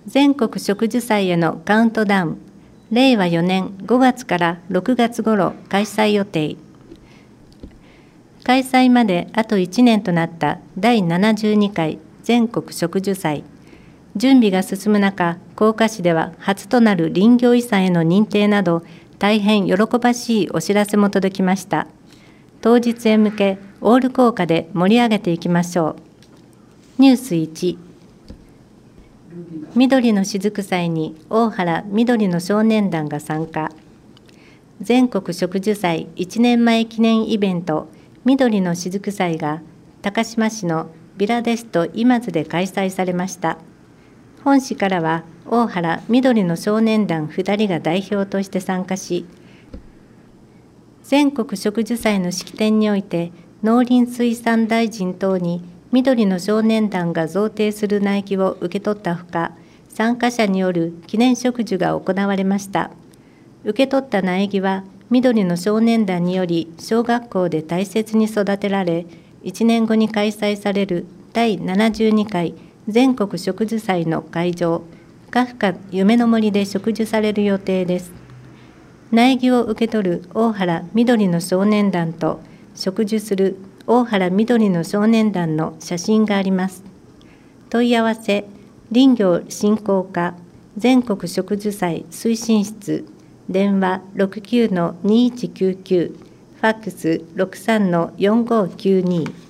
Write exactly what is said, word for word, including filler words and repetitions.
全国植樹祭へのカウントダウン、れいわよねんごがつからろくがつ頃開催予定。開催まであといちねんとなっただいななじゅうにかい全国植樹祭。準備が進む中、甲賀市では初となる林業遺産への認定など、大変喜ばしいお知らせも届きました。当日へ向け、オール効果で盛り上げていきましょう。ニュースいち、緑の雫祭に大原緑の少年団が参加。全国植樹祭いちねんまえ記念イベント、緑の雫祭が高島市のビラデスト今津で開催されました。本市からは大原緑の少年団ふたりが代表として参加し、全国植樹祭の式典において農林水産大臣等に緑の少年団が贈呈する苗木を受け取ったほか、参加者による記念植樹が行われました。受け取った苗木は緑の少年団により小学校で大切に育てられ、いちねんごに開催されるだいななじゅうにかい全国植樹祭の会場、カフカ夢の森で植樹される予定です。苗木を受け取る大原緑の少年団と植樹する大原緑の少年団の写真があります。問い合わせ、林業振興課全国植樹祭推進室、電話 ろくきゅうのにいちきゅうきゅう、ファックス ろくさんのよんごきゅうに。